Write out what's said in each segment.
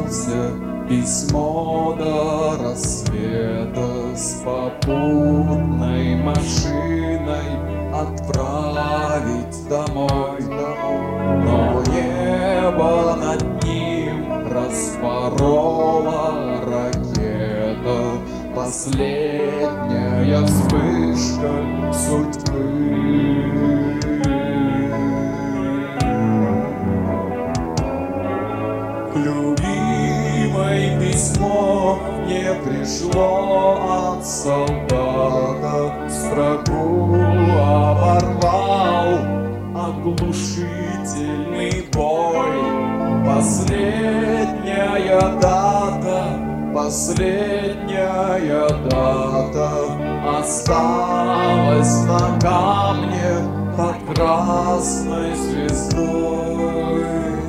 Остался письмо до рассвета с попутной машиной отправить домой. Но небо над ним распорола ракета, последняя вспышка судьбы. Любимой письмо не пришло от солдата, строку оборвал оглушительный бой. Последняя дата осталась на камне под красной звездой.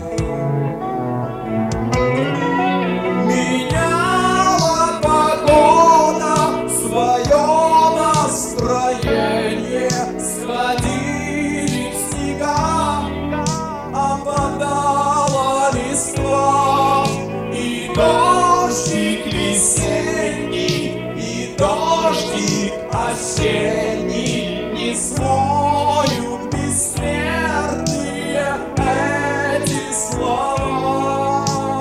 Меняла погода свое настроение, сходили снега, опадала листва, и дождик весенний, и дождик осенний не смоют бессмертные эти слова.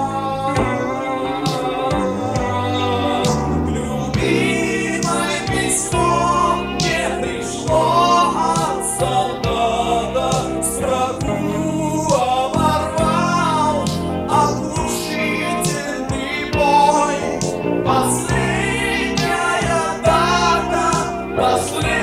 Любимое письмо не пришло от солдата, строку оборвал оглушительный бой. Последняя дата, последняя